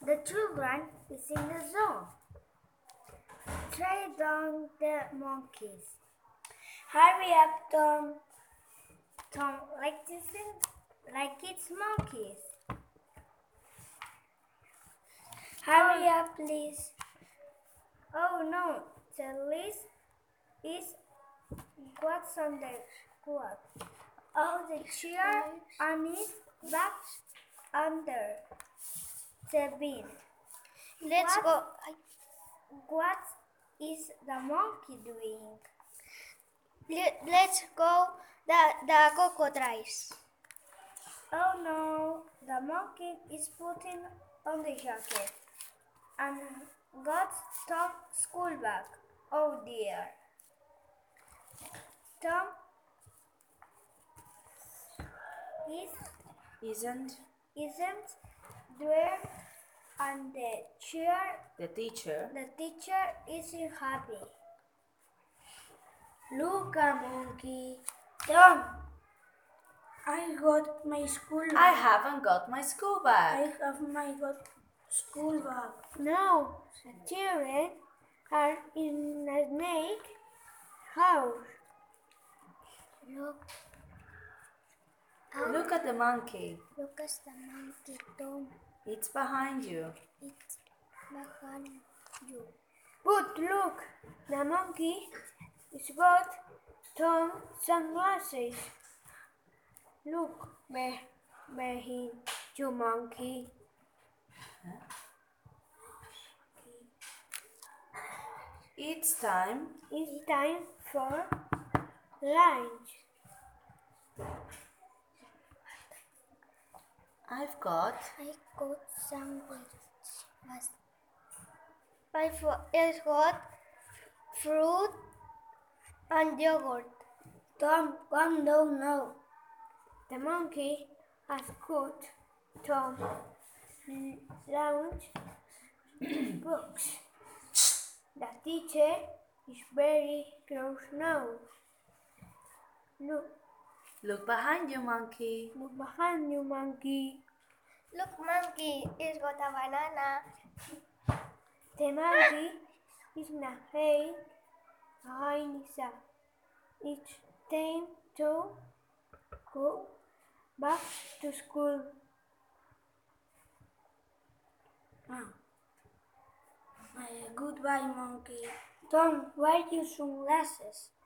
The children is in the zoo. Track down the monkeys. Hurry up, Tom. Tom, like it's monkeys. Hurry up, please. Oh no, the list is what's on the quad. Oh, the chair and it's back under the bin. Let's go. What is the monkey doing? Let's go the crocodiles. Oh no, the monkey is putting on the jacket and got Tom's school bag. Oh dear. Tom isn't there and the teacher isn't happy. Look, a monkey. Tom, I got my school bag. I haven't got my school bag. I have my school bag. No, the children are in a snake house. Look at the monkey. Look at the monkey, Tom. It's behind you. It's behind you. But look, the monkey is got Tom sunglasses. Look behind you, monkey. It's time for lunch. I've got sandwich. I've got fruit and yogurt. Tom, come down now. The monkey has got Tom lunch books. The teacher is very close now. Look behind you, monkey. Look behind you, monkey. Look, monkey, it's got a banana. The monkey is in a hay behind Lisa. It's time to go back to school. Goodbye, monkey. Tom, wear your sunglasses.